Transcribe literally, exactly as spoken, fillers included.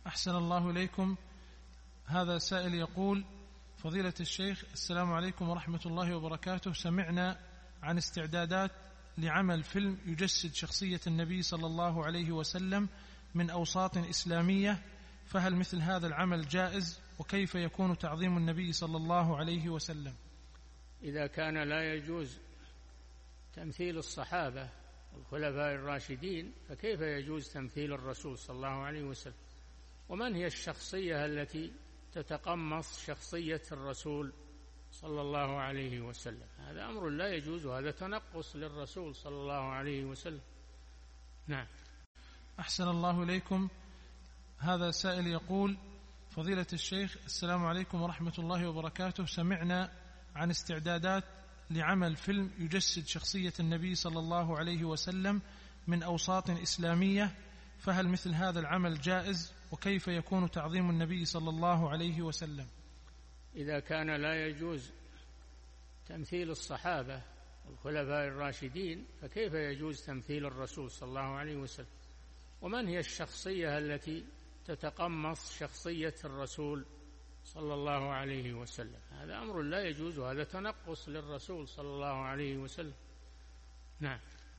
أحسن الله إليكم. هذا سائل يقول: فضيلة الشيخ، السلام عليكم ورحمة الله وبركاته. سمعنا عن استعدادات لعمل فيلم يجسد شخصية النبي صلى الله عليه وسلم من أوساط إسلامية، فهل مثل هذا العمل جائز؟ وكيف يكون تعظيم النبي صلى الله عليه وسلم؟ إذا كان لا يجوز تمثيل الصحابة والخلفاء الراشدين، فكيف يجوز تمثيل الرسول صلى الله عليه وسلم؟ ومن هي الشخصية التي تتقمص شخصية الرسول صلى الله عليه وسلم؟ هذا أمر لا يجوز، وهذا تنقص للرسول صلى الله عليه وسلم. نعم. أحسن الله إليكم. هذا سائل يقول: فضيلة الشيخ، السلام عليكم ورحمة الله وبركاته. سمعنا عن استعدادات لعمل فيلم يجسد شخصية النبي صلى الله عليه وسلم من أوساط إسلامية، فهل مثل هذا العمل جائز؟ وكيف يكون تعظيم النبي صلى الله عليه وسلم؟ إذا كان لا يجوز تمثيل الصحابة والخلفاء الراشدين، فكيف يجوز تمثيل الرسول صلى الله عليه وسلم؟ ومن هي الشخصية التي تتقمص شخصية الرسول صلى الله عليه وسلم؟ هذا أمر لا يجوز، وهذا تنقص للرسول صلى الله عليه وسلم. نعم.